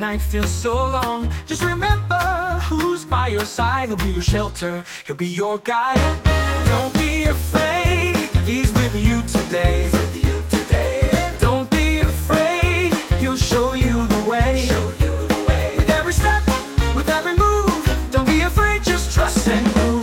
night feels so long, just remember who's by your side. He'll be your shelter, he'll be your guide. Don't be afraid, he's with you today. Don't be afraid, he'll show you the way. With every step, with every move, don't be afraid, just trust and move.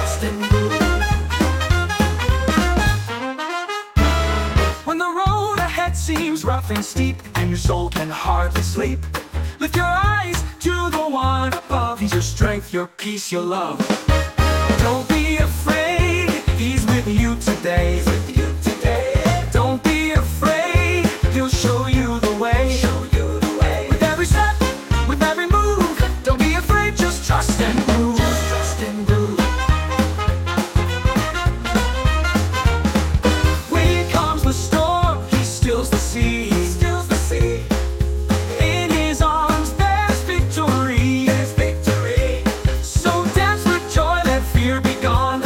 When the road ahead seems rough and steep, and your soul can hardly sleep, lift your eyes to the one above. He's your strength, your peace, your love. Don't be afraid, he's with you today. Don't be afraid, he'll show you the way. With every step, with every move, don't be afraid, just trust and move. When comes the storm, he stills the sea. In his arms there's victory. So dance with joy, let fear be gone.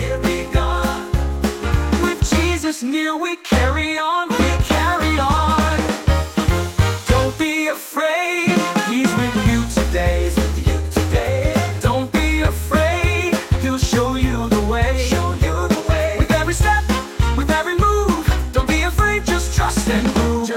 With Jesus near we carry on. Don't be afraid, he's with you today. Don't be afraid, he'll show you the way. With every step, with every move, don't be afraid, just trust and move.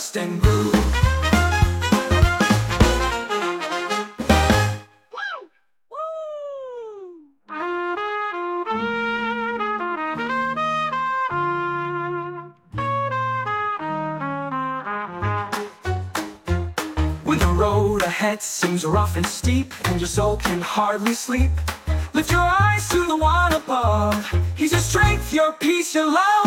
When the road ahead seems rough and steep, and your soul can hardly sleep, lift your eyes to the one above. He's your strength, your peace, your love.